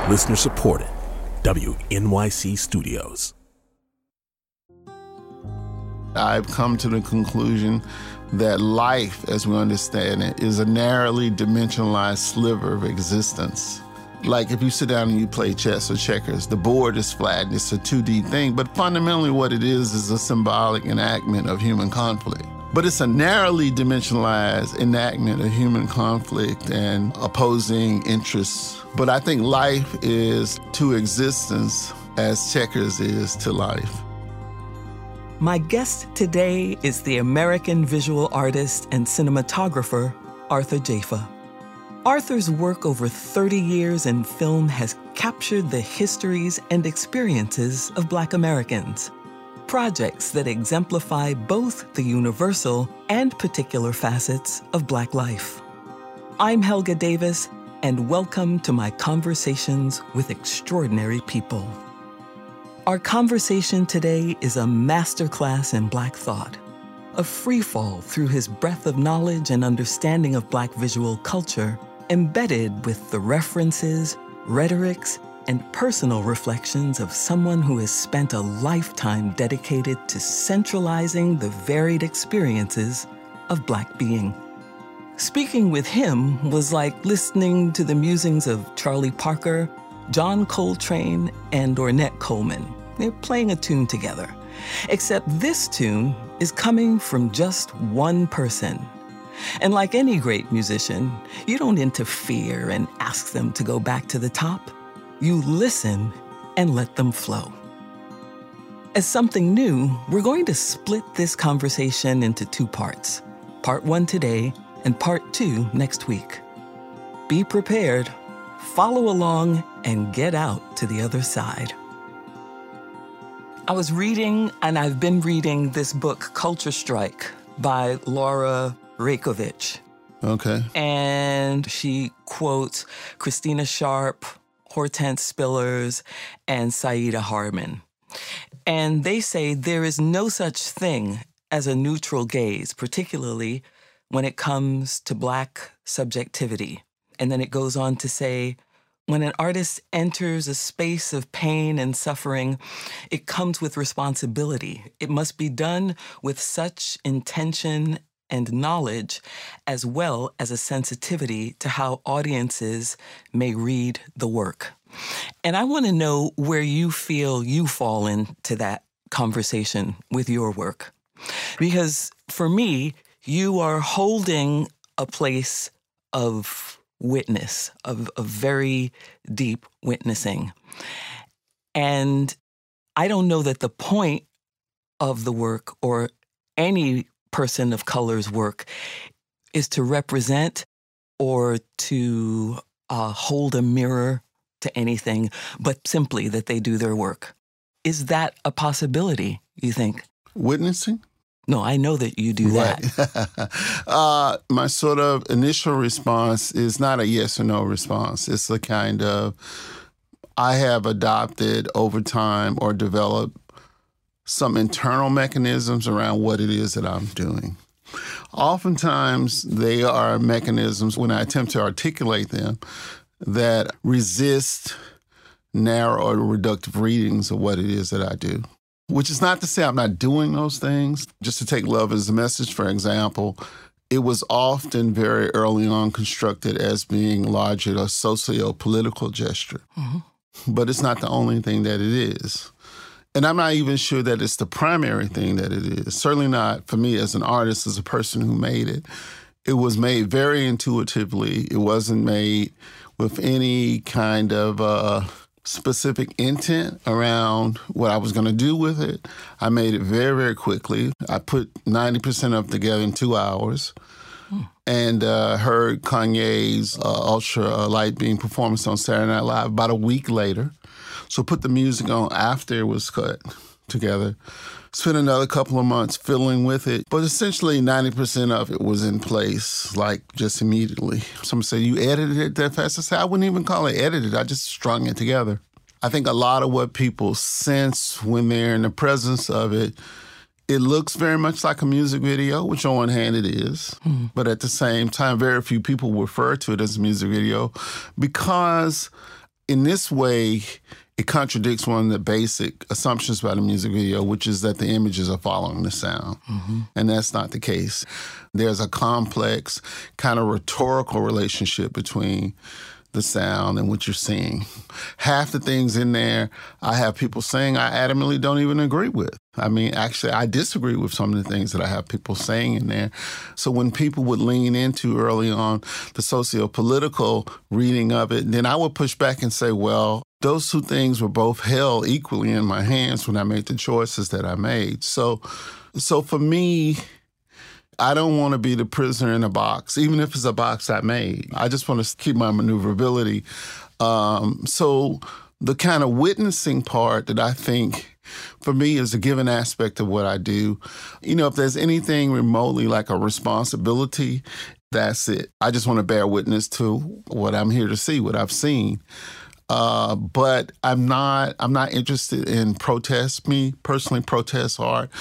Listener supported. WNYC Studios. I've come to the conclusion that life, as we understand it, is a narrowly dimensionalized sliver of existence. Like if you sit down and you play chess or checkers, the board is flat and it's a 2D thing, but fundamentally what it is a symbolic enactment of human conflict. But it's a narrowly dimensionalized enactment of human conflict and opposing interests. But I think life is to existence as checkers is to life. My guest today is the American visual artist and cinematographer, Arthur Jafa. Arthur's work over 30 years in film has captured the histories and experiences of Black Americans. Projects that exemplify both the universal and particular facets of Black life. I'm Helga Davis, and welcome to my Conversations with Extraordinary People. Our conversation today is a masterclass in Black thought, a freefall through his breadth of knowledge and understanding of Black visual culture, embedded with the references, rhetorics, and personal reflections of someone who has spent a lifetime dedicated to centralizing the varied experiences of Black being. Speaking with him was like listening to the musings of Charlie Parker, John Coltrane, and Ornette Coleman. They're playing a tune together, except this tune is coming from just one person. And like any great musician, you don't interfere and ask them to go back to the top. You listen and let them flow. As something new, we're going to split this conversation into two parts. Part 1 today and part 2 next week. Be prepared, follow along, and get out to the other side. I was reading, and I've been reading this book, Culture Strike, by Laura Raikovich. Okay. And she quotes Christina Sharp, Hortense Spillers, and Saida Harmon. And they say there is no such thing as a neutral gaze, particularly when it comes to Black subjectivity. And then it goes on to say, when an artist enters a space of pain and suffering, it comes with responsibility. It must be done with such intention and knowledge, as well as a sensitivity to how audiences may read the work. And I want to know where you feel you fall into that conversation with your work. Because for me, you are holding a place of witness, of very deep witnessing. And I don't know that the point of the work or any person of color's work is to represent or to hold a mirror to anything, but simply that they do their work. Is that a possibility, you think? Witnessing? No, I know that you do that. My sort of initial response is not a yes or no response. It's a kind of, I have adopted over time or developed some internal mechanisms around what it is that I'm doing. Oftentimes, they are mechanisms, when I attempt to articulate them, that resist narrow or reductive readings of what it is that I do. Which is not to say I'm not doing those things. Just to take Love as a Message, for example, it was often very early on constructed as being largely a socio-political gesture. Mm-hmm. But it's not the only thing that it is. And I'm not even sure that it's the primary thing that it is. Certainly not for me as an artist, as a person who made it. It was made very intuitively. It wasn't made with any kind of specific intent around what I was going to do with it. I made it very, very quickly. I put 90% of it together in 2 hours and heard Kanye's Ultra Light Beam performance on Saturday Night Live about a week later. So put the music on after it was cut together. Spent another couple of months fiddling with it. But essentially 90% of it was in place, like just immediately. Someone said, you edited it that fast? I said, I wouldn't even call it edited. I just strung it together. I think a lot of what people sense when they're in the presence of it, it looks very much like a music video, which on one hand it is. But at the same time, very few people refer to it as a music video because in this way, it contradicts one of the basic assumptions about a music video, which is that the images are following the sound. And that's not the case. There's a complex kind of rhetorical relationship between the sound and what you're seeing. Half the things in there I have people saying I adamantly don't even agree with. I mean, actually, I disagree with some of the things that I have people saying in there. So when people would lean into early on the socio-political reading of it, then I would push back and say, well, those two things were both held equally in my hands when I made the choices that I made. So for me, I don't want to be the prisoner in a box, even if it's a box I made. I just want to keep my maneuverability. So the kind of witnessing part that I think, for me, is a given aspect of what I do. You know, if there's anything remotely like a responsibility, that's it. I just want to bear witness to what I'm here to see, what I've seen. But I'm not interested in protest. Me personally, protest art.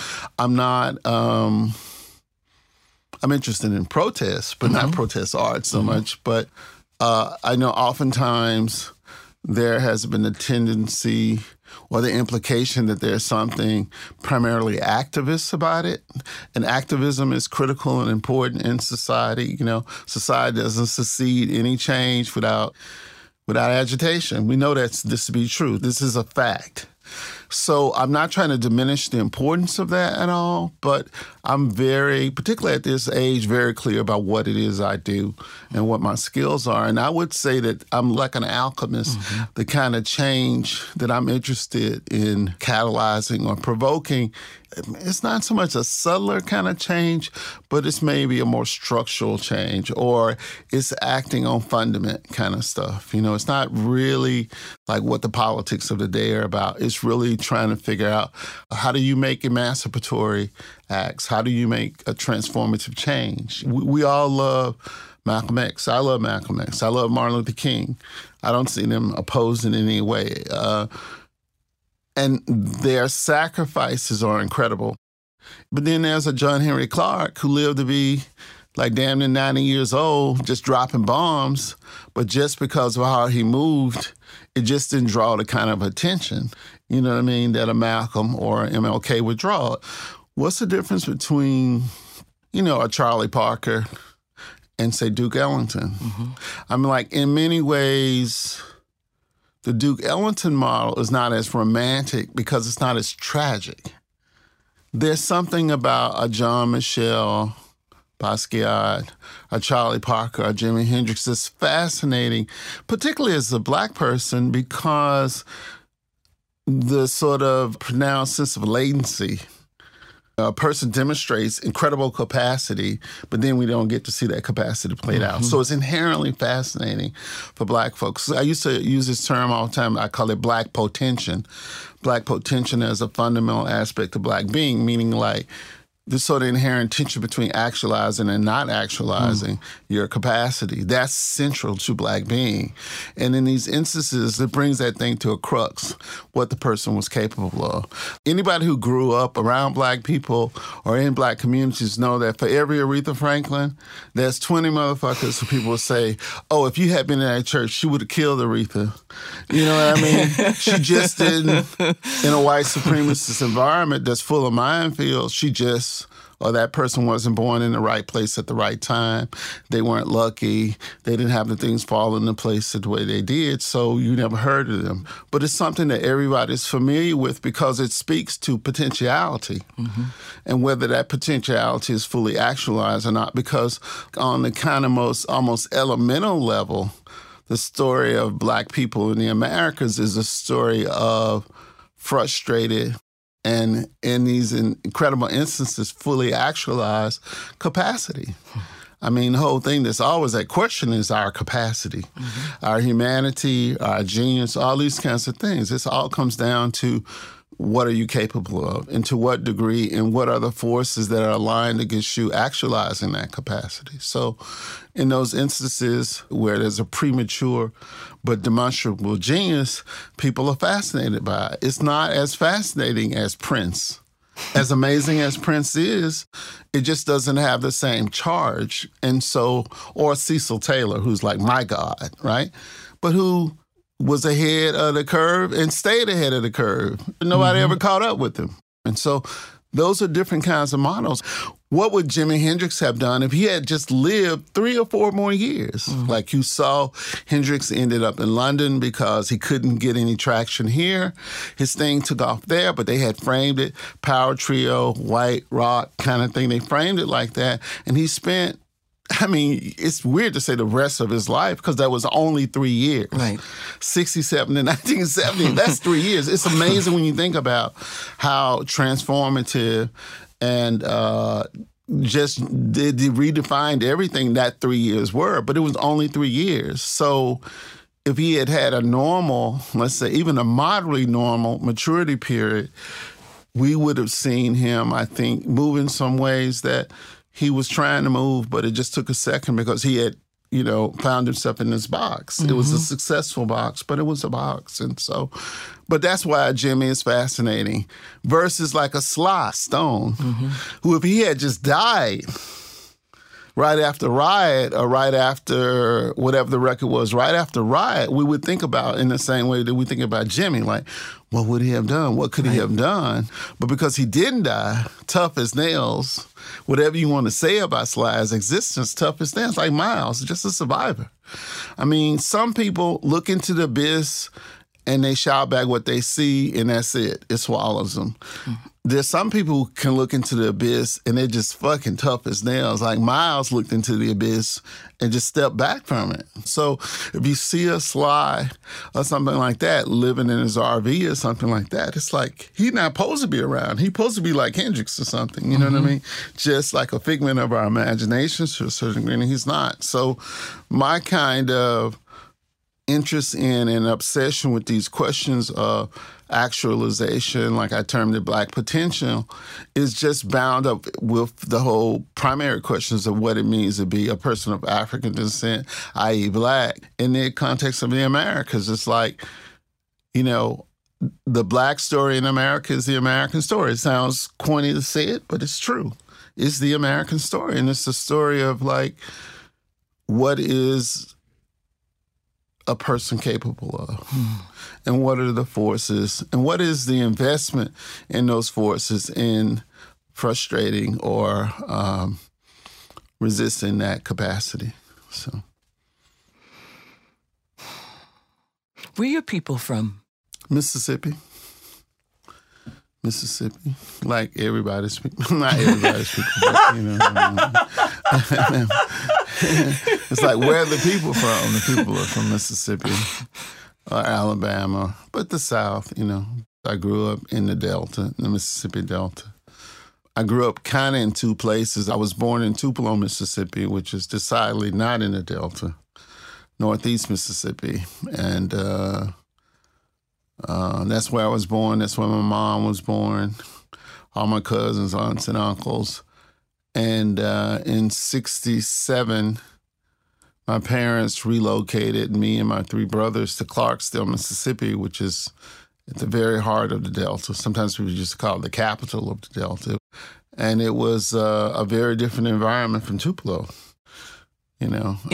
I'm interested in protests, but not protest art so much. But I know oftentimes there has been a tendency or the implication that there's something primarily activist about it. And activism is critical and important in society. You know, society doesn't succeed any change without agitation. We know this to be true. This is a fact. So I'm not trying to diminish the importance of that at all, but I'm very, particularly at this age, very clear about what it is I do and what my skills are. And I would say that I'm like an alchemist. The kind of change that I'm interested in catalyzing or provoking, it's not so much a subtler kind of change, but it's maybe a more structural change, or it's acting on fundament kind of stuff. You know, it's not really like what the politics of the day are about. It's really trying to figure out, how do you make emancipatory acts? How do you make a transformative change? We all love Malcolm X. I love Malcolm X. I love Martin Luther King. I don't see them opposed in any way. And their sacrifices are incredible. But then there's a John Henry Clark who lived to be like damn near 90 years old, just dropping bombs. But just because of how he moved, it just didn't draw the kind of attention, you know what I mean, that a Malcolm or MLK would draw. What's the difference between, you know, a Charlie Parker and, say, Duke Ellington? I mean, like, in many ways, the Duke Ellington model is not as romantic because it's not as tragic. There's something about a John Michel Basquiat, a Charlie Parker, a Jimi Hendrix that's fascinating, particularly as a Black person, because the sort of pronounced sense of latency. A person demonstrates incredible capacity, but then we don't get to see that capacity played out. So it's inherently fascinating for Black folks. I used to use this term all the time. I call it Black potention. Black potention as a fundamental aspect of Black being, meaning like this sort of inherent tension between actualizing and not actualizing your capacity. That's central to Black being. And in these instances, it brings that thing to a crux, what the person was capable of. Anybody who grew up around Black people or in Black communities know that for every Aretha Franklin, there's 20 motherfuckers who people will say, oh, if you had been in that church, she would have killed Aretha. You know what I mean? She just didn't, in a white supremacist environment that's full of minefields, or that person wasn't born in the right place at the right time. They weren't lucky. They didn't have the things fall into place the way they did, so you never heard of them. But it's something that everybody's familiar with because it speaks to potentiality and whether that potentiality is fully actualized or not, because on the kind of most almost elemental level, the story of Black people in the Americas is a story of frustrated and in these incredible instances, fully actualized capacity. I mean, the whole thing that's always at question is our capacity, our humanity, our genius, all these kinds of things. This all comes down to what are you capable of and to what degree and what are the forces that are aligned against you actualizing that capacity. So in those instances where there's a premature but demonstrable genius, people are fascinated by it. It's not as fascinating as Prince. As amazing as Prince is, it just doesn't have the same charge. And so, or Cecil Taylor, who's like my God, right? But who was ahead of the curve and stayed ahead of the curve. Nobody ever caught up with him. And so those are different kinds of models. What would Jimi Hendrix have done if he had just lived 3 or 4 more years? Like you saw, Hendrix ended up in London because he couldn't get any traction here. His thing took off there, but they had framed it, power trio, white rock kind of thing. They framed it like that. And he spent, I mean, it's weird to say the rest of his life because that was only 3 years. Right. 67 to 1970, that's 3 years. It's amazing when you think about how transformative and just they redefined everything that 3 years were, but it was only 3 years. So if he had had a normal, let's say even a moderately normal maturity period, we would have seen him, I think, move in some ways that he was trying to move, but it just took a second because he had, found himself in this box. It was a successful box, but it was a box. And so, but that's why Jimmy is fascinating versus like a Sly Stone, who if he had just died right after Riot or right after whatever the record was, right after Riot, we would think about in the same way that we think about Jimmy, like, what would he have done? What could he have done? But because he didn't die, tough as nails, whatever you want to say about Sly's existence, tough as nails, like Miles, just a survivor. I mean, some people look into the abyss and they shout back what they see, and that's it. It swallows them. There's some people who can look into the abyss and they're just fucking tough as nails. Like Miles looked into the abyss and just stepped back from it. So if you see a Sly or something like that living in his RV or something like that, it's like he's not supposed to be around. He's supposed to be like Hendrix or something, you know what I mean? Just like a figment of our imaginations to a certain degree, and he's not. So my kind of interest in and obsession with these questions of actualization, like I termed it Black potential, is just bound up with the whole primary questions of what it means to be a person of African descent, i.e. Black, in the context of the Americas. It's like, the Black story in America is the American story. It sounds corny to say it, but it's true. It's the American story, and it's the story of like, what is a person capable of, and what are the forces, and what is the investment in those forces in frustrating or resisting that capacity. So, where are your people from? Mississippi, like everybody's people, not everybody's people, but it's like, where are the people from? The people are from Mississippi or Alabama, but the South, I grew up in the Delta, the Mississippi Delta. I grew up kind of in 2 places. I was born in Tupelo, Mississippi, which is decidedly not in the Delta, Northeast Mississippi. And that's where I was born. That's where my mom was born, all my cousins, aunts, and uncles. And in 1967, my parents relocated me and my 3 brothers to Clarksdale, Mississippi, which is at the very heart of the Delta. Sometimes people used to call it the capital of the Delta. And it was a very different environment from Tupelo, In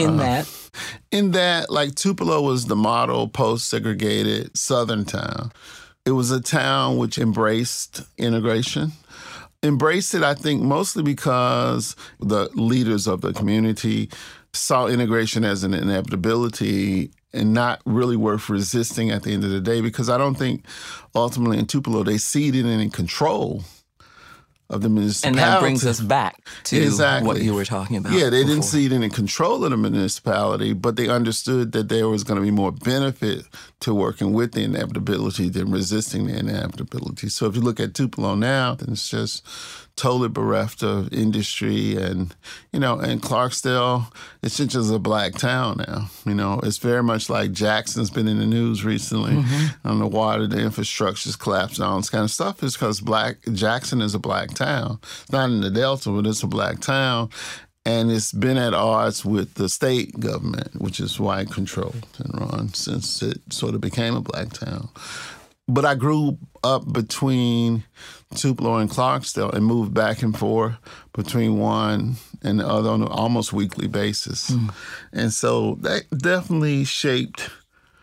that, like, Tupelo was the model post-segregated Southern town. It was a town which embraced integration. Embraced it, I think, mostly because the leaders of the community saw integration as an inevitability and not really worth resisting at the end of the day, because I don't think ultimately in Tupelo they ceded any control of the municipality. And that brings us back to exactly what you were talking about. Yeah, they didn't cede any control of the municipality, but they understood that there was going to be more benefit to working with the inevitability than resisting the inevitability. So if you look at Tupelo now, then it's just totally bereft of industry, and and Clarksdale, it's just a Black town now. It's very much like Jackson's been in the news recently on the water, the infrastructure's collapsed, all this kind of stuff. Is because Jackson is a Black town. It's not in the Delta, but it's a Black town. And it's been at odds with the state government, which is white controlled and run since it sort of became a Black town. But I grew up between Tupelo and Clarksdale and moved back and forth between one and the other on an almost weekly basis. And so that definitely shaped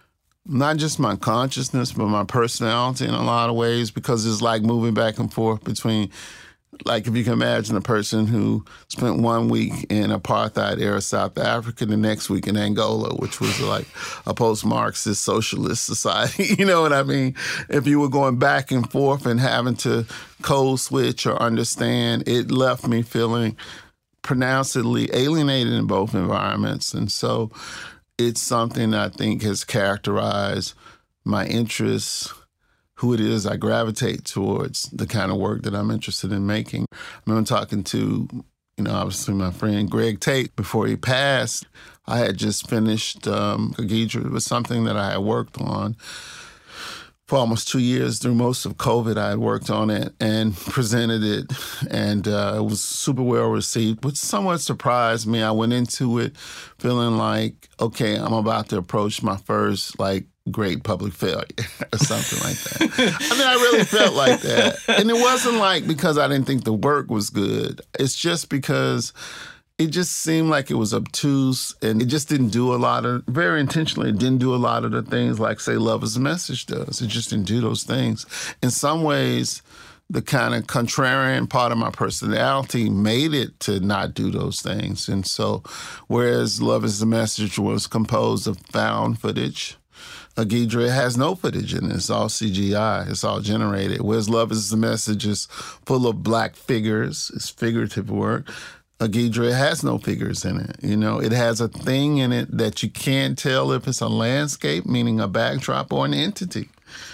not just my consciousness, but my personality in a lot of ways, because it's like moving back and forth between, like if you can imagine a person who spent 1 week in apartheid-era South Africa, the next week in Angola, which was like a post-Marxist socialist society, you know what I mean? If you were going back and forth and having to code switch or understand, it left me feeling pronouncedly alienated in both environments. And so it's something I think has characterized my interests, who it is I gravitate towards, the kind of work that I'm interested in making. I remember talking to, obviously my friend Greg Tate before he passed. I had just finished Gidra. It was something that I had worked on for almost 2 years. Through most of COVID, I had worked on it and presented it, and it was super well received, which somewhat surprised me. I went into it feeling like, okay, I'm about to approach my first, great public failure or something like that. I mean, I really felt like that. And it wasn't because I didn't think the work was good. It's just because it just seemed like it was obtuse, and it just didn't do very intentionally, it didn't do a lot of the things like, say, Love is a Message does. It just didn't do those things. In some ways, the kind of contrarian part of my personality made it to not do those things. And so, whereas Love is a Message was composed of found footage, Gidra has no footage in it. It's all CGI. It's all generated. Whereas Love is the Message is full of black figures. It's figurative work. Gidra has no figures in it. It has a thing in it that you can't tell if it's a landscape, meaning a backdrop, or an entity.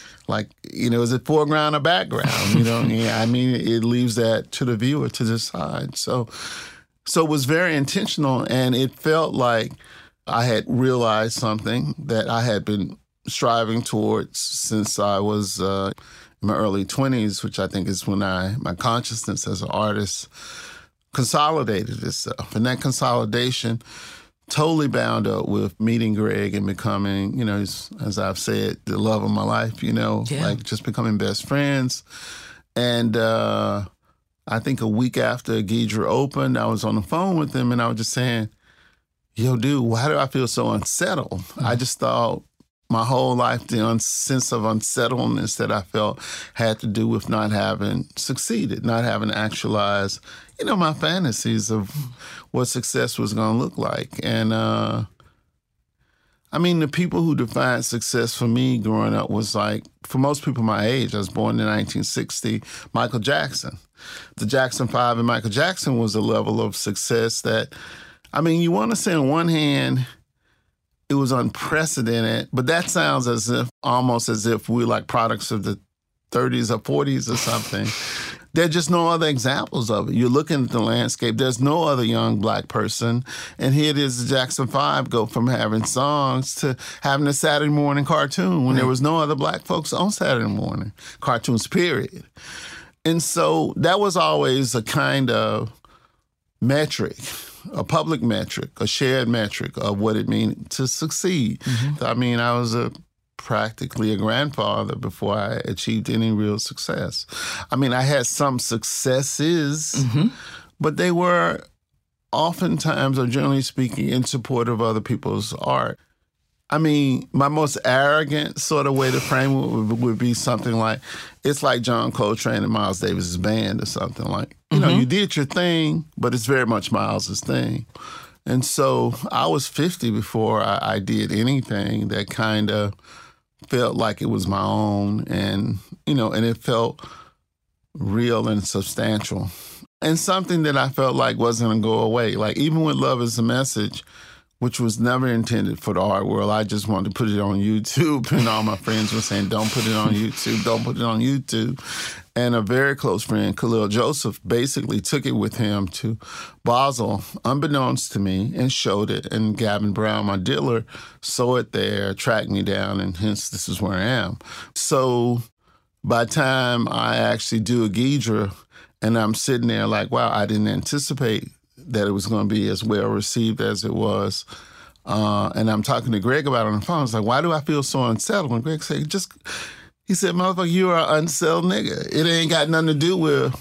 Is it foreground or background? I mean, it leaves that to the viewer to decide. So it was very intentional, and it felt like I had realized something that I had been striving towards since I was in my early 20s, which I think is when my consciousness as an artist consolidated itself. And that consolidation totally bound up with meeting Greg and becoming, as I've said, the love of my life, just becoming best friends. And I think a week after Gidra opened, I was on the phone with him, and I was just saying, yo, dude, why do I feel so unsettled? I just thought my whole life, the sense of unsettledness that I felt had to do with not having succeeded, not having actualized, my fantasies of what success was going to look like. And, the people who defined success for me growing up was for most people my age, I was born in 1960, Michael Jackson. The Jackson 5 and Michael Jackson was a level of success that, you want to say on one hand, it was unprecedented, but that sounds almost as if we're products of the 30s or 40s or something. There are just no other examples of it. You're looking at the landscape. There's no other young black person. And here it is, the Jackson 5 go from having songs to having a Saturday morning cartoon when there was no other black folks on Saturday morning cartoons, period. And so that was always a kind of metric, a public metric, a shared metric of what it means to succeed. Mm-hmm. I was practically a grandfather before I achieved any real success. I had some successes, but they were oftentimes, or generally speaking, in support of other people's art. My most arrogant sort of way to frame it would be something like, it's like John Coltrane and Miles Davis's band or something like, you did your thing, but it's very much Miles's thing. And so I was 50 before I did anything that kind of felt like it was my own, and, and it felt real and substantial. And something that I felt like wasn't going to go away. Even with Love is a Message, which was never intended for the art world. I just wanted to put it on YouTube, and all my friends were saying, don't put it on YouTube, don't put it on YouTube. And a very close friend, Khalil Joseph, basically took it with him to Basel, unbeknownst to me, and showed it. And Gavin Brown, my dealer, saw it there, tracked me down, and hence this is where I am. So by the time I actually do a Gidra, and I'm sitting there like, wow, I didn't anticipate that it was going to be as well received as it was. And I'm talking to Greg about it on the phone. I was like, why do I feel so unsettled? And Greg said, he said, motherfucker, you're an unsettled nigga. It ain't got nothing to do with,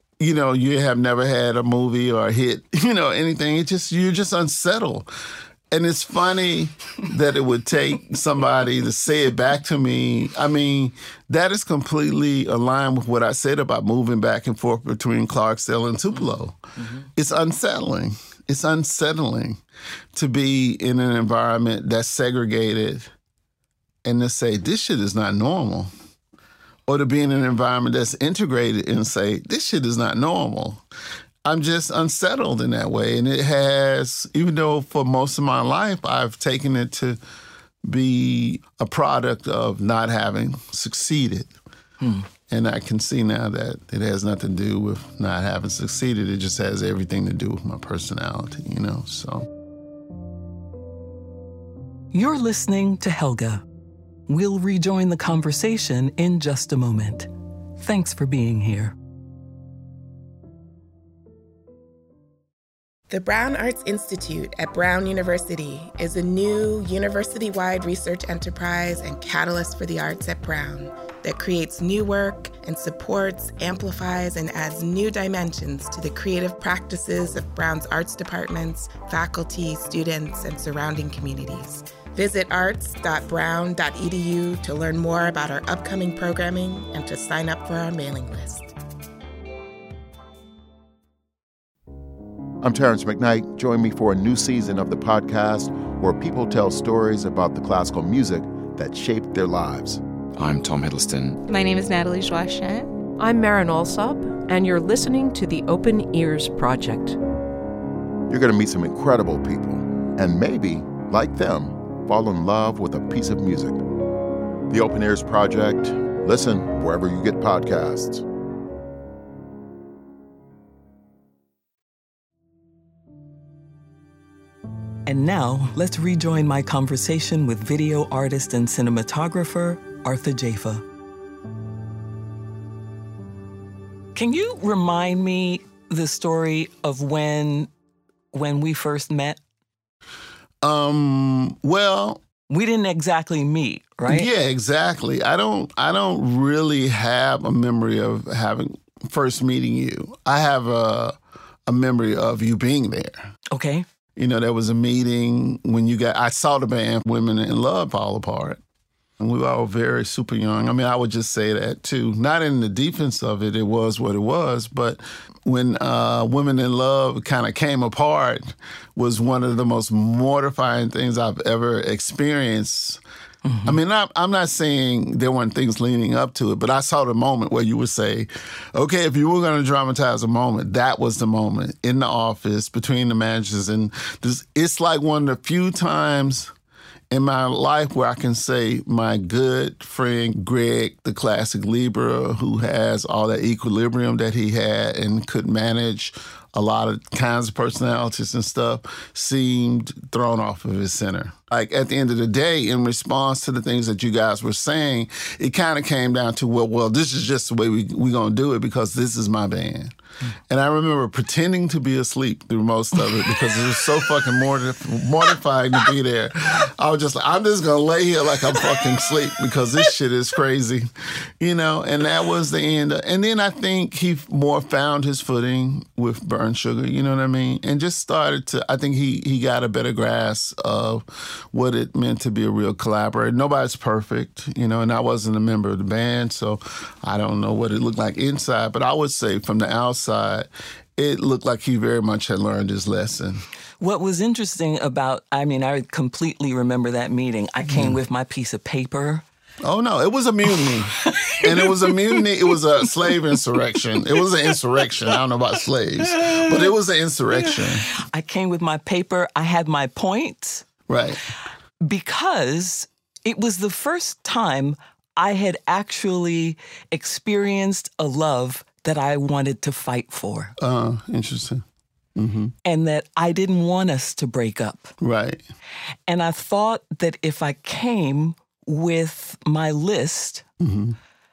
you have never had a movie or a hit, anything. You're just unsettled. And it's funny that it would take somebody to say it back to me. I mean, that is completely aligned with what I said about moving back and forth between Clarksdale and Tupelo. Mm-hmm. It's unsettling. It's unsettling to be in an environment that's segregated and to say, this shit is not normal. Or to be in an environment that's integrated and say, this shit is not normal. I'm just unsettled in that way. And it has, even though for most of my life I've taken it to be a product of not having succeeded. And I can see now that it has nothing to do with not having succeeded. It just has everything to do with my personality, you know, so. You're listening to Helga. We'll rejoin the conversation in just a moment. Thanks for being here. The Brown Arts Institute at Brown University is a new university-wide research enterprise and catalyst for the arts at Brown that creates new work and supports, amplifies, and adds new dimensions to the creative practices of Brown's arts departments, faculty, students, and surrounding communities. Visit arts.brown.edu to learn more about our upcoming programming and to sign up for our mailing list. I'm Terrence McKnight. Join me for a new season of the podcast where people tell stories about the classical music that shaped their lives. I'm Tom Hiddleston. My name is Natalie Joachim. I'm Maren Alsop, and you're listening to the Open Ears Project. You're going to meet some incredible people, and maybe, like them, fall in love with a piece of music. The Open Ears Project. Listen wherever you get podcasts. And now, let's rejoin my conversation with video artist and cinematographer Arthur Jafa. Can you remind me the story of when we first met? Well, we didn't exactly meet, right? Yeah, exactly. I don't really have a memory of first meeting you. I have a memory of you being there. Okay. You know, there was a meeting when I saw the band Women in Love fall apart. And we were all very super young. I mean, I would just say that too. Not in the defense of it, it was what it was. But when Women in Love kind of came apart was one of the most mortifying things I've ever experienced. Mm-hmm. I mean, I'm not saying there weren't things leading up to it, but I saw the moment where you would say, okay, if you were going to dramatize a moment, that was the moment in the office between the managers. And it's like one of the few times in my life where I can say my good friend Greg, the classic Libra, who has all that equilibrium that he had and could manage a lot of kinds of personalities and stuff, seemed thrown off of his center. Like, at the end of the day, in response to the things that you guys were saying, it kind of came down to, well, this is just the way we're going to do it because this is my band. And I remember pretending to be asleep through most of it because it was so fucking mortifying to be there. I was just like, I'm just going to lay here like I'm fucking asleep because this shit is crazy, you know? And that was the end. And then I think he more found his footing with Burn Sugar, you know what I mean? And just started to, I think he got a better grasp of what it meant to be a real collaborator. Nobody's perfect, you know, and I wasn't a member of the band, so I don't know what it looked like inside. But I would say from the outside, it looked like he very much had learned his lesson. What was interesting about, I completely remember that meeting. I came with my piece of paper. Oh, no, it was a mutiny. And it was a mutiny. It was a slave insurrection. It was an insurrection. I don't know about slaves, but it was an insurrection. I came with my paper. I had my points. Right. Because it was the first time I had actually experienced a love that I wanted to fight for. Interesting. Mm-hmm. And that I didn't want us to break up. Right. And I thought that if I came with my list, mm-hmm.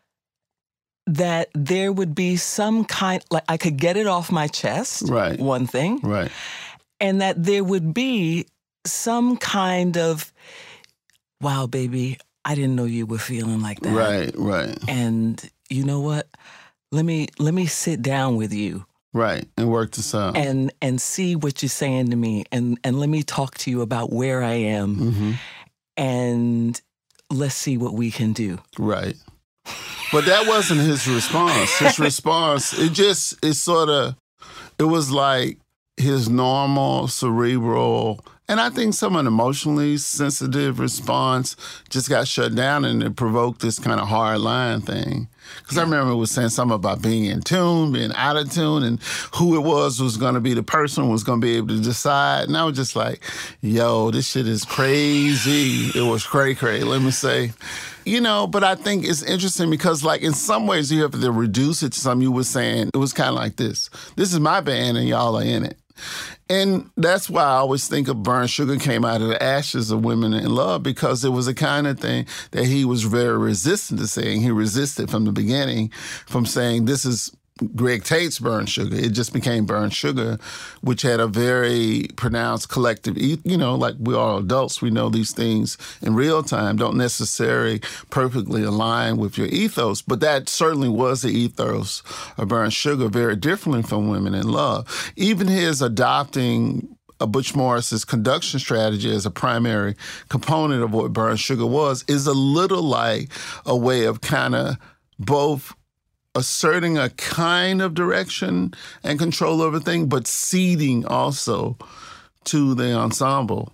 that there would be some kind, like I could get it off my chest, right. One thing. Right. And that there would be some kind of, wow, baby, I didn't know you were feeling like that. Right, right. And you know what? Let me sit down with you Right, and work the sound. And see what you're saying to me, and let me talk to you about where I am, and let's see what we can do. Right. But that wasn't his response. His response, it was like his normal, cerebral, and I think some an emotionally sensitive response just got shut down, and it provoked this kind of hard line thing. Because I remember it was saying something about being in tune, being out of tune, and who it was going to be the person was going to be able to decide. And I was just like, yo, this shit is crazy. It was cray-cray, let me say. You know, but I think it's interesting because, like, in some ways you have to reduce it to something you were saying. It was kind of like this. This is my band and y'all are in it. And that's why I always think of Burnt Sugar came out of the ashes of Women in Love, because it was the kind of thing that he was very resistant to saying. He resisted from the beginning from saying this is Greg Tate's Burnt Sugar. It just became Burnt Sugar, which had a very pronounced collective, you know, like we're all adults, we know these things in real time don't necessarily perfectly align with your ethos, but that certainly was the ethos of Burnt Sugar, very differently from Women in Love. Even his adopting Butch Morris's conduction strategy as a primary component of what Burnt Sugar was is a little like a way of kind of both asserting a kind of direction and control over thing, but ceding also to the ensemble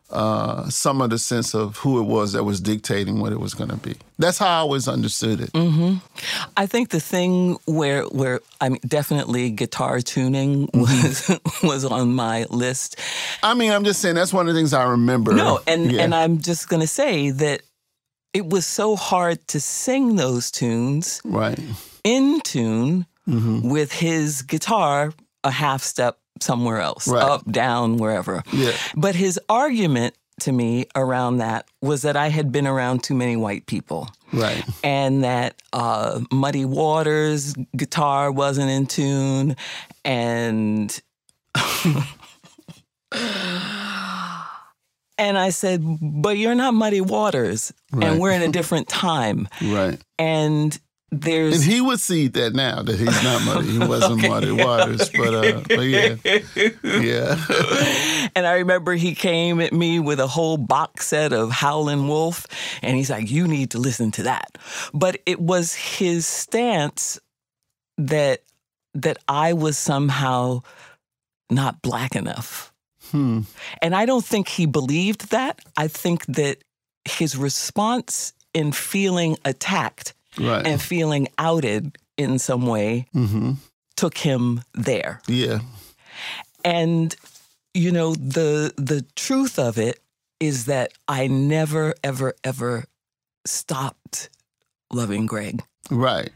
some of the sense of who it was that was dictating what it was going to be. That's how I always understood it. Mm-hmm. I think the thing where I mean, definitely guitar tuning was on my list. I mean, I'm just saying that's one of the things I remember. No, and I'm just going to say that it was so hard to sing those tunes. Right. In tune with his guitar a half step somewhere else, right. Up, down, wherever. Yeah. But his argument to me around that was that I had been around too many white people. Right. And that Muddy Waters' guitar wasn't in tune, and and I said, but you're not Muddy Waters, right. And we're in a different time. Right. And and he would see that now, that he's not Muddy. He wasn't okay. Muddy Waters, but yeah. Yeah. And I remember he came at me with a whole box set of Howlin' Wolf, and he's like, you need to listen to that. But it was his stance that I was somehow not black enough. And I don't think he believed that. I think that his response in feeling attacked, right. And feeling outed in some way took him there. Yeah. And, you know, the truth of it is that I never, ever, ever stopped loving Greg. Right.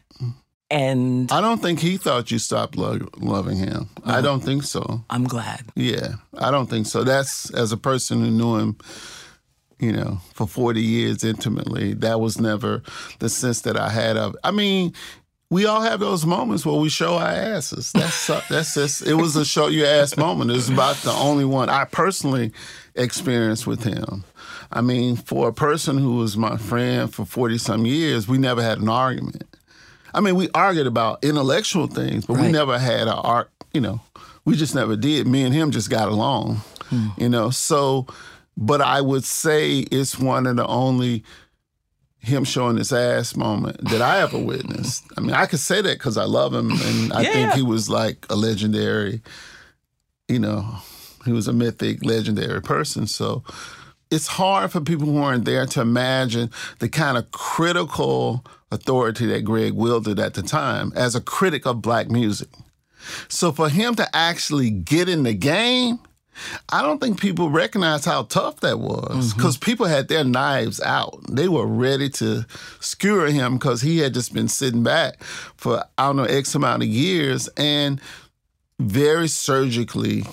And I don't think he thought you stopped loving him. No, I don't think so. I'm glad. Yeah, I don't think so. That's, as a person who knew him, you know, for 40 years intimately, that was never the sense that I had of it. I mean, we all have those moments where we show our asses. That's just, it was a show your ass moment. It was about the only one I personally experienced with him. I mean, for a person who was my friend for 40-some years, we never had an argument. I mean, we argued about intellectual things, but right. We never had an art, you know, we just never did. Me and him just got along, you know, so... But I would say it's one of the only him showing his ass moment that I ever witnessed. I mean, I could say that because I love him, and I think he was like a legendary, you know, he was a mythic, legendary person. So it's hard for people who aren't there to imagine the kind of critical authority that Greg wielded at the time as a critic of black music. So for him to actually get in the game, I don't think people recognize how tough that was, because people had their knives out. They were ready to skewer him because he had just been sitting back for, I don't know, X amount of years and very surgically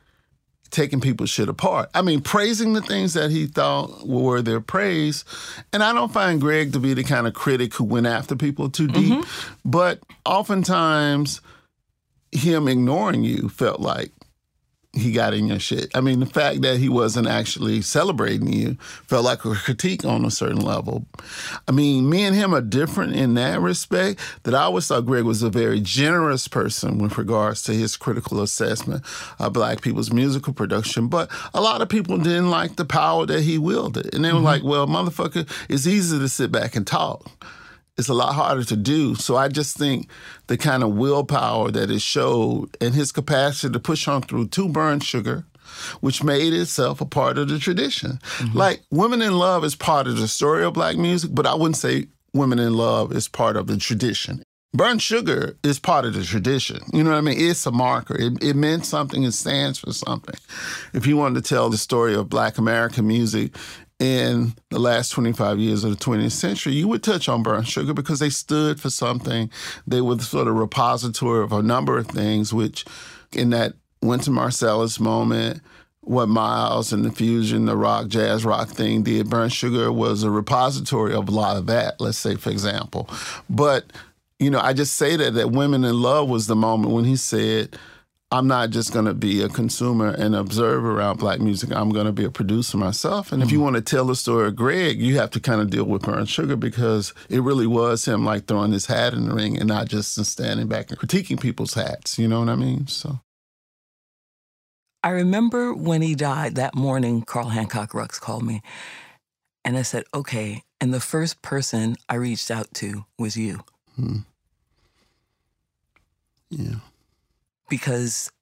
taking people's shit apart. I mean, praising the things that he thought were their praise. And I don't find Greg to be the kind of critic who went after people too deep. But oftentimes, him ignoring you felt like he got in your shit. I mean, the fact that he wasn't actually celebrating you felt like a critique on a certain level. I mean, me and him are different in that respect, that I always thought Greg was a very generous person with regards to his critical assessment of Black people's musical production. But a lot of people didn't like the power that he wielded. And they were like, well, motherfucker, it's easy to sit back and talk. It's a lot harder to do. So I just think the kind of willpower that it showed and his capacity to push on through to Burn Sugar, which made itself a part of the tradition. Like, Women in Love is part of the story of Black music, but I wouldn't say Women in Love is part of the tradition. Burn Sugar is part of the tradition. You know what I mean? It's a marker. It meant something. It stands for something. If you wanted to tell the story of Black American music in the last 25 years of the 20th century, you would touch on Burn Sugar because they stood for something. They were the sort of repository of a number of things, which in that Wynton Marsalis moment, what Miles and the fusion, the rock, jazz rock thing did, Burn Sugar was a repository of a lot of that, let's say, for example. But, you know, I just say that Women in Love was the moment when he said, I'm not just going to be a consumer and observer around Black music. I'm going to be a producer myself. And if you want to tell the story of Greg, you have to kind of deal with Burn Sugar because it really was him like throwing his hat in the ring and not just standing back and critiquing people's hats. You know what I mean? So I remember when he died that morning, Carl Hancock Rux called me. And I said, okay. And the first person I reached out to was you. Yeah. Because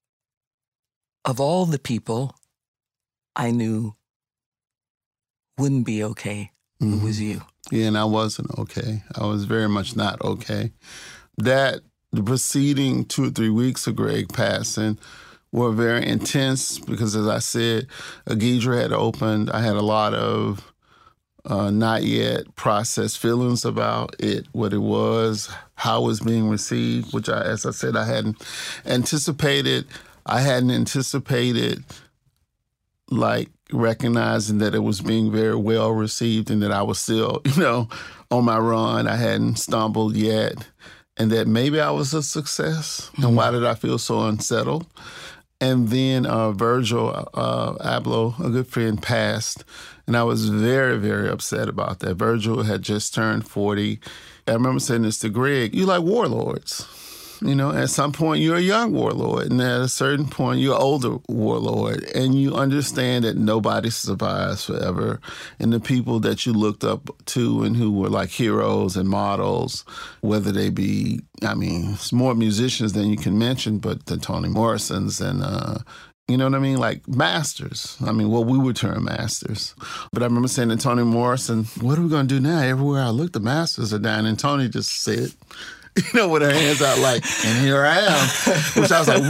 of all the people I knew wouldn't be okay, it was you. Yeah, and I wasn't okay. I was very much not okay. The preceding 2 or 3 weeks of Greg passing were very intense because, as I said, Agidra had opened. I had a lot of not yet processed feelings about it, what it was, how it was being received, which, as I said, I hadn't anticipated. I hadn't anticipated, like, recognizing that it was being very well received and that I was still, you know, on my run. I hadn't stumbled yet, and that maybe I was a success. And why did I feel so unsettled? And then Virgil Abloh, a good friend, passed. And I was very, very upset about that. Virgil had just turned 40. I remember saying this to Greg, you like warlords. You know, at some point you're a young warlord, and at a certain point you're an older warlord, and you understand that nobody survives forever. And the people that you looked up to and who were like heroes and models, whether they be, I mean, it's more musicians than you can mention, but the Toni Morrisons and, you know what I mean? Like masters. I mean, what we would term masters. But I remember saying to Toni Morrison, what are we going to do now? Everywhere I look, the masters are down. And Toni just said, you know, with her hands out like, and here I am. Which I was like,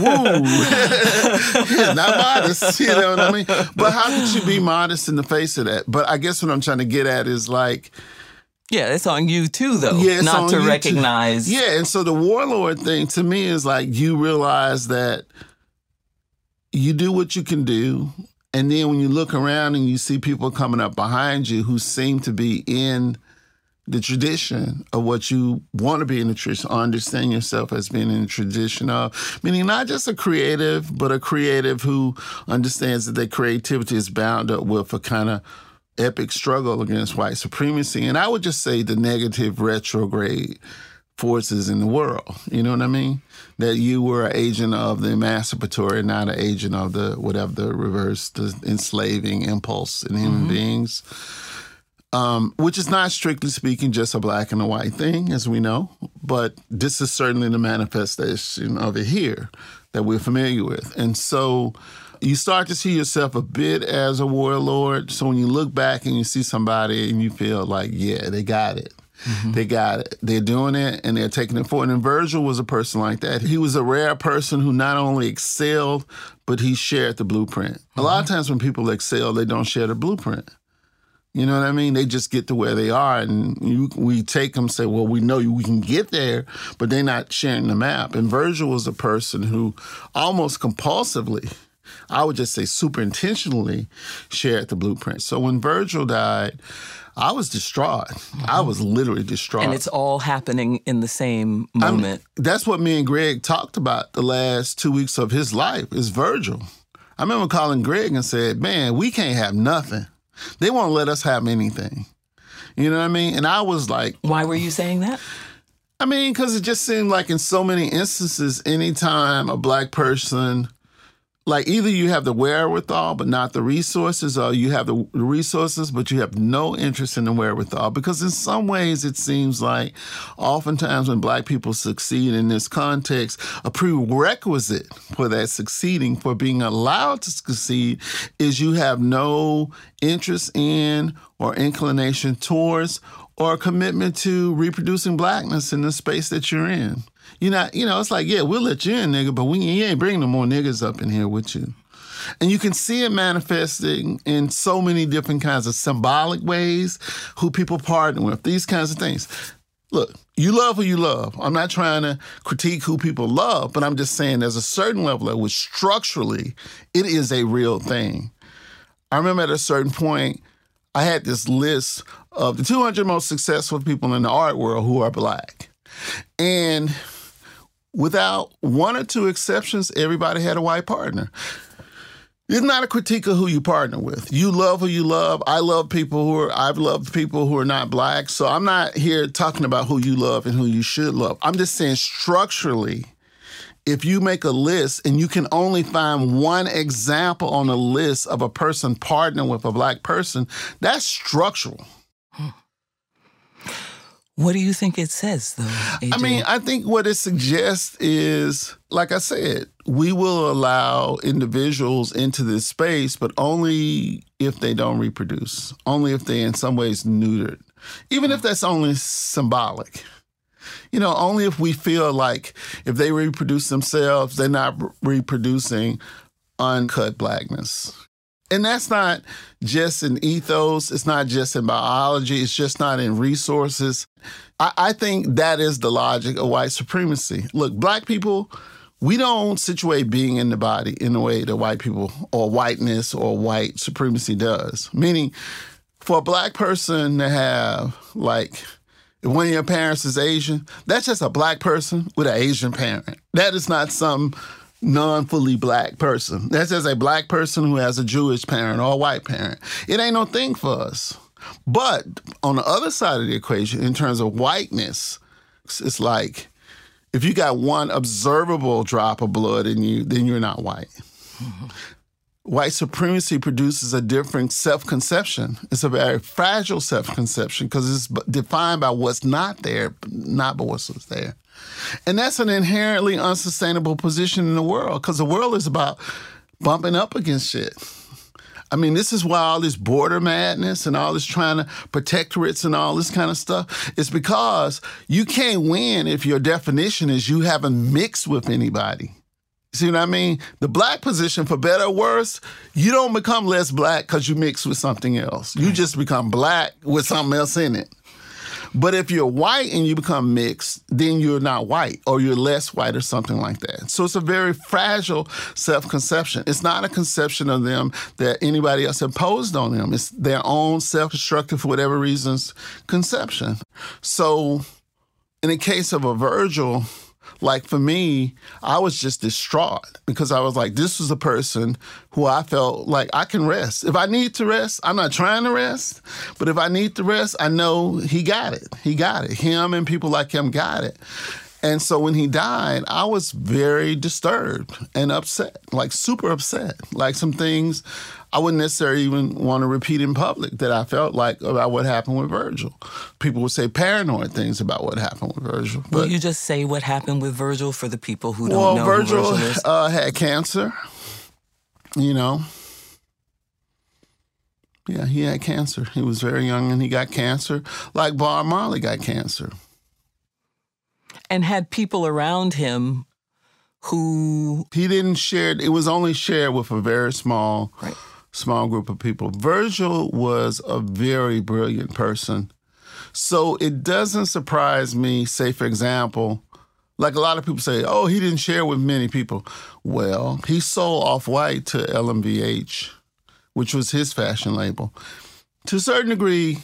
woo. Yeah, not modest, you know what I mean? But how could you be modest in the face of that? But I guess what I'm trying to get at is like, yeah, it's on you too, though, yeah, not to recognize. Too. Yeah, and so the warlord thing to me is like you realize that you do what you can do, and then when you look around and you see people coming up behind you who seem to be in the tradition of what you want to be in the tradition, or understand yourself as being in the tradition of, meaning not just a creative, but a creative who understands that their creativity is bound up with a kind of epic struggle against white supremacy. And I would just say the negative retrograde forces in the world. You know what I mean? That you were an agent of the emancipatory, not an agent of the whatever the reverse, the enslaving impulse in human beings. Which is not, strictly speaking, just a black and a white thing, as we know. But this is certainly the manifestation of it here that we're familiar with. And so you start to see yourself a bit as a warlord. So when you look back and you see somebody and you feel like, yeah, they got it. They got it. They're doing it, and they're taking it forward. And Virgil was a person like that. He was a rare person who not only excelled, but he shared the blueprint. A lot of times when people excel, they don't share the blueprint. You know what I mean? They just get to where they are, and we take them and say, well, we know we can get there, but they're not sharing the map. And Virgil was a person who almost compulsively I would just say super intentionally shared the blueprint. So when Virgil died, I was distraught. I was literally distraught. And it's all happening in the same moment. That's what me and Greg talked about the last 2 weeks of his life, is Virgil. I remember calling Greg and said, man, we can't have nothing. They won't let us have anything. You know what I mean? And I was like... Why were you saying that? I mean, because it just seemed like in so many instances, anytime a Black person... Like, either you have the wherewithal but not the resources, or you have the resources but you have no interest in the wherewithal. Because in some ways it seems like oftentimes when Black people succeed in this context, a prerequisite for that succeeding, for being allowed to succeed, is you have no interest in or inclination towards or commitment to reproducing Blackness in the space that you're in. It's like, yeah, we'll let you in, nigga, but you ain't bringing no more niggas up in here with you. And you can see it manifesting in so many different kinds of symbolic ways, who people partner with, these kinds of things. Look, you love who you love. I'm not trying to critique who people love, but I'm just saying there's a certain level at which structurally it is a real thing. I remember at a certain point, I had this list of the 200 most successful people in the art world who are Black. And without one or two exceptions, everybody had a white partner. It's not a critique of who you partner with. You love who you love. I've loved people who are not Black. So I'm not here talking about who you love and who you should love. I'm just saying structurally, if you make a list and you can only find one example on a list of a person partnering with a Black person, that's structural. What do you think it says, though, AJ? I mean, I think what it suggests is, like I said, we will allow individuals into this space, but only if they don't reproduce, only if they in some ways neutered, even if that's only symbolic. Only if we feel like if they reproduce themselves, they're not reproducing uncut Blackness. And that's not just in ethos. It's not just in biology. It's just not in resources. I think that is the logic of white supremacy. Look, Black people, we don't situate being in the body in the way that white people or whiteness or white supremacy does. Meaning, for a Black person to have, like, if one of your parents is Asian, that's just a Black person with an Asian parent. That is not some non-fully Black person. That's just a Black person who has a Jewish parent or a white parent. It ain't no thing for us. But on the other side of the equation, in terms of whiteness, it's like if you got one observable drop of blood in you, then you're not white. Mm-hmm. White supremacy produces a different self-conception. It's a very fragile self-conception because it's defined by what's not there, not by what's there. And that's an inherently unsustainable position in the world because the world is about bumping up against shit. I mean, this is why all this border madness and all this trying to protectorates and all this kind of stuff is because you can't win if your definition is you haven't mixed with anybody. See what I mean? The Black position, for better or worse, you don't become less Black because you mix with something else. You just become Black with something else in it. But if you're white and you become mixed, then you're not white or you're less white or something like that. So it's a very fragile self-conception. It's not a conception of them that anybody else imposed on them. It's their own self-constructed, for whatever reasons, conception. So in the case of a Virgil, like for me, I was just distraught because I was like, this was a person who I felt like I can rest. If I need to rest, I'm not trying to rest, but if I need to rest, I know he got it. He got it. Him and people like him got it. And so when he died, I was very disturbed and upset, like super upset. Like some things I wouldn't necessarily even want to repeat in public that I felt like about what happened with Virgil. People would say paranoid things about what happened with Virgil. Will you just say what happened with Virgil for the people who don't know Virgil, who Virgil is? Had cancer, Yeah, he had cancer. He was very young and he got cancer, like Bob Marley got cancer. And had people around him who... He didn't share, it was only shared with a very small group of people. Virgil was a very brilliant person. So it doesn't surprise me, say, for example, Like a lot of people say, oh, he didn't share with many people. Well, he sold Off-White to LMVH, which was his fashion label. To a certain degree,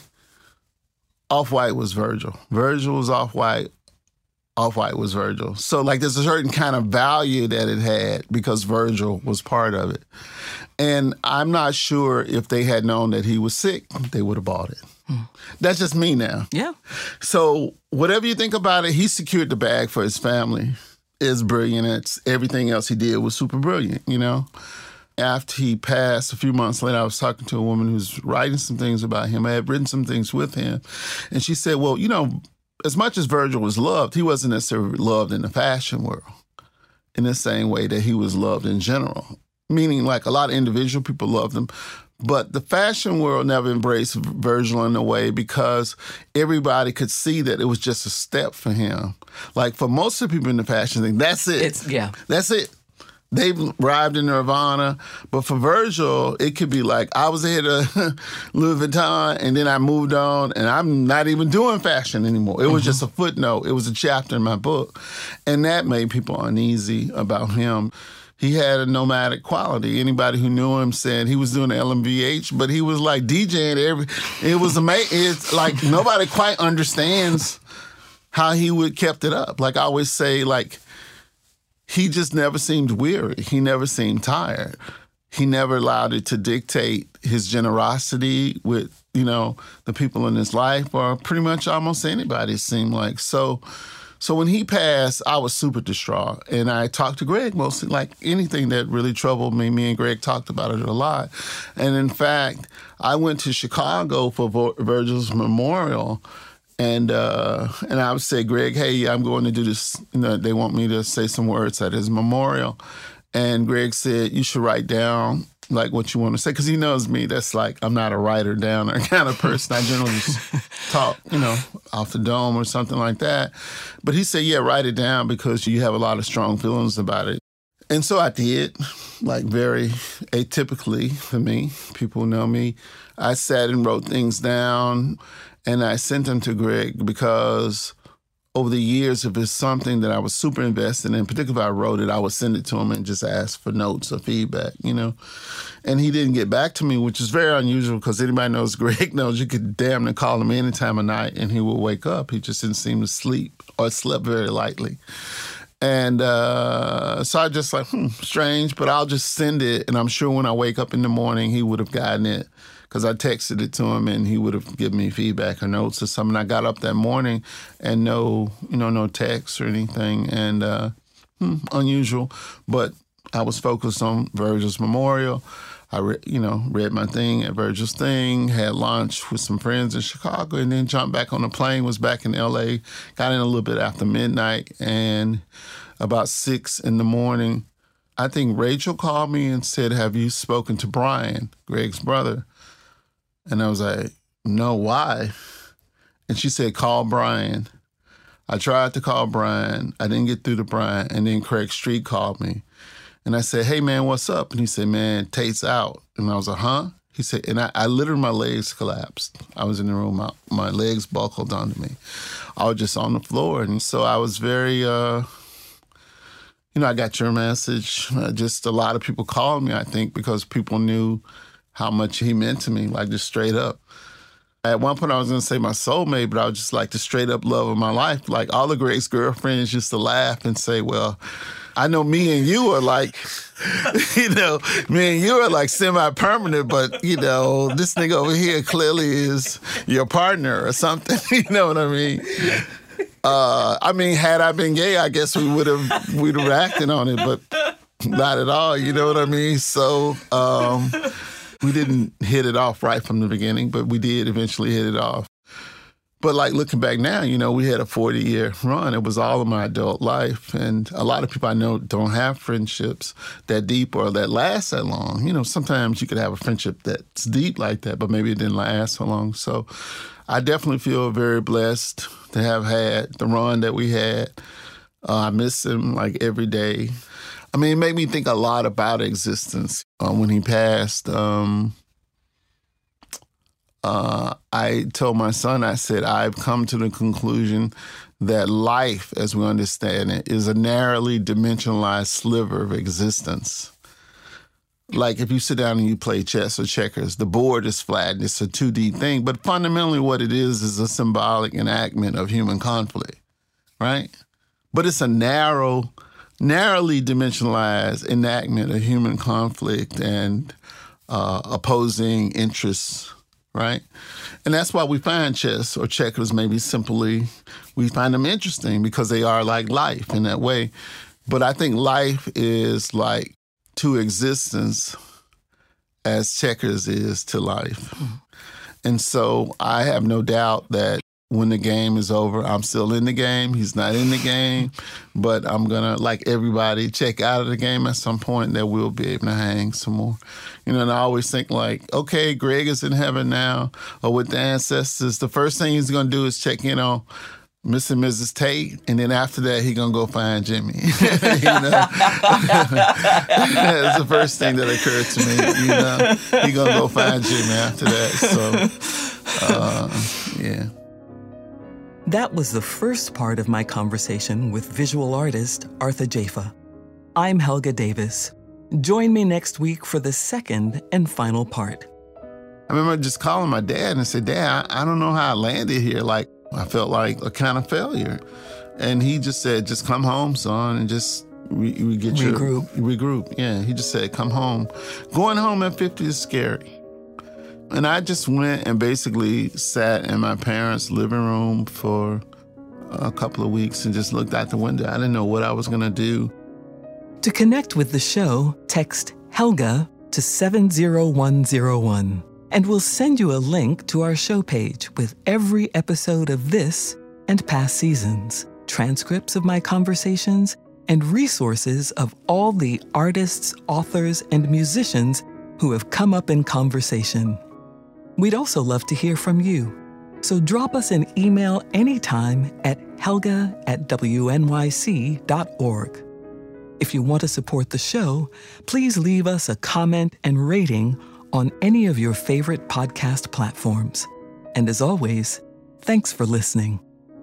Off-White was Virgil. Virgil was Off-White. Off-White was Virgil. So like there's a certain kind of value that it had because Virgil was part of it. And I'm not sure if they had known that he was sick, they would have bought it. That's just me now. Yeah. So whatever you think about it, he secured the bag for his family. It's brilliant. Everything else he did was super brilliant, you know? After he passed, a few months later, I was talking to a woman who's writing some things about him. I had written some things with him. And she said, well, you know, as much as Virgil was loved, he wasn't necessarily loved in the fashion world in the same way that he was loved in general. Meaning like a lot of individual people loved him, but the fashion world never embraced Virgil in a way because everybody could see that it was just a step for him. Like for most of the people in the fashion thing, that's it. That's it. They've arrived in Nirvana. But for Virgil, it could be like, I was ahead of Louis Vuitton, and then I moved on, and I'm not even doing fashion anymore. It was just a footnote. It was a chapter in my book. And that made people uneasy about him. He had a nomadic quality. Anybody who knew him said he was doing the LMVH, but he was like DJing it was amazing. It's like nobody quite understands how he would kept it up. Like I always say, like, he just never seemed weary. He never seemed tired. He never allowed it to dictate his generosity with, you know, the people in his life or pretty much almost anybody, it seemed like. So when he passed, I was super distraught. And I talked to Greg mostly, like anything that really troubled me. Me and Greg talked about it a lot. And in fact, I went to Chicago for Virgil's memorial. And I would say, Greg, hey, I'm going to do this. You know, they want me to say some words at his memorial. And Greg said, you should write down like what you want to say. Because he knows me. That's like, I'm not a writer downer kind of person. I generally just talk, you know, off the dome or something like that. But he said, yeah, write it down because you have a lot of strong feelings about it. And so I did, like very atypically for me. People know me. I sat and wrote things down. And I sent them to Greg because over the years, if it's something that I was super invested in, particularly if I wrote it, I would send it to him and just ask for notes or feedback, you know. And he didn't get back to me, which is very unusual because anybody knows Greg knows you could damn near call him any time of night and he would wake up. He just didn't seem to sleep or slept very lightly. And so I just like, strange, but I'll just send it. And I'm sure when I wake up in the morning, he would have gotten it. Because I texted it to him and he would have given me feedback or notes or something. I got up that morning and no text or anything, and unusual. But I was focused on Virgil's memorial. I read my thing at Virgil's thing, had lunch with some friends in Chicago, and then jumped back on the plane, was back in L.A., got in a little bit after midnight, and about 6 a.m, I think Rachel called me and said, have you spoken to Brian, Greg's brother? And I was like, no, why? And she said, call Brian. I tried to call Brian. I didn't get through to Brian. And then Craig Street called me. And I said, hey, man, what's up? And he said, man, Tate's out. And I was like, huh? He said, and I literally, my legs collapsed. I was in the room. My legs buckled onto me. I was just on the floor. And so I was very, I got your message. Just a lot of people called me, I think, because people knew how much he meant to me, like just straight up. At one point I was going to say my soulmate, but I was just like the straight up love of my life. Like all the Greg's girlfriends used to laugh and say, well, I know me and you are like, me and you are like semi-permanent, but, this nigga over here clearly is your partner or something. You know what I mean? Had I been gay, I guess we'd have acted on it, but not at all. You know what I mean? So, we didn't hit it off right from the beginning, but we did eventually hit it off. But like looking back now, we had a 40-year run. It was all of my adult life. And a lot of people I know don't have friendships that deep or that last that long. Sometimes you could have a friendship that's deep like that, but maybe it didn't last so long. So I definitely feel very blessed to have had the run that we had. I miss him like every day. I mean, it made me think a lot about existence. When he passed, I I told my son, I said, I've come to the conclusion that life, as we understand it, is a narrowly dimensionalized sliver of existence. Like if you sit down and you play chess or checkers, the board is flat and it's a 2D thing, but fundamentally what it is a symbolic enactment of human conflict, right? But it's a narrowly dimensionalized enactment of human conflict and opposing interests, right? And that's why we find chess or checkers maybe simply, we find them interesting because they are like life in that way. But I think life is like to existence as checkers is to life. Mm-hmm. And so I have no doubt that when the game is over, I'm still in the game. He's not in the game, but I'm going to, like everybody, check out of the game at some point that we'll be able to hang some more. And I always think like, okay, Greg is in heaven now or with the ancestors. The first thing he's going to do is check in on Mr. and Mrs. Tate, and then after that, he's going to go find Jimmy. That's the first thing that occurred to me, He's going to go find Jimmy after that. So, yeah. That was the first part of my conversation with visual artist Arthur Jafa. I'm Helga Davis. Join me next week for the second and final part. I remember just calling my dad and said, Dad, I don't know how I landed here. Like, I felt like a kind of failure. And he just said, just come home, son, and just regroup. Yeah, he just said, come home. Going home at 50 is scary. And I just went and basically sat in my parents' living room for a couple of weeks and just looked out the window. I didn't know what I was going to do. To connect with the show, text Helga to 70101. And we'll send you a link to our show page with every episode of this and past seasons, transcripts of my conversations, and resources of all the artists, authors, and musicians who have come up in conversation. We'd also love to hear from you. So drop us an email anytime at helga@wnyc.org. If you want to support the show, please leave us a comment and rating on any of your favorite podcast platforms. And as always, thanks for listening.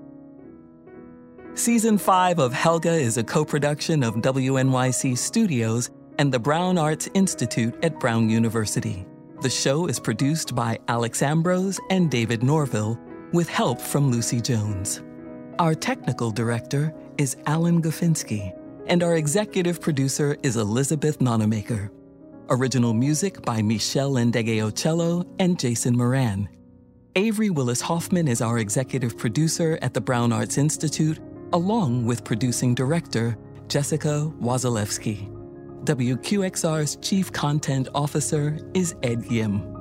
Season 5 of Helga is a co-production of WNYC Studios and the Brown Arts Institute at Brown University. The show is produced by Alex Ambrose and David Norville, with help from Lucy Jones. Our technical director is Alan Gofinski, and our executive producer is Elizabeth Nonamaker. Original music by Michelle Ndegeocello and Jason Moran. Avery Willis-Hoffman is our executive producer at the Brown Arts Institute, along with producing director Jessica Wazalewski. WQXR's Chief Content Officer is Ed Yim.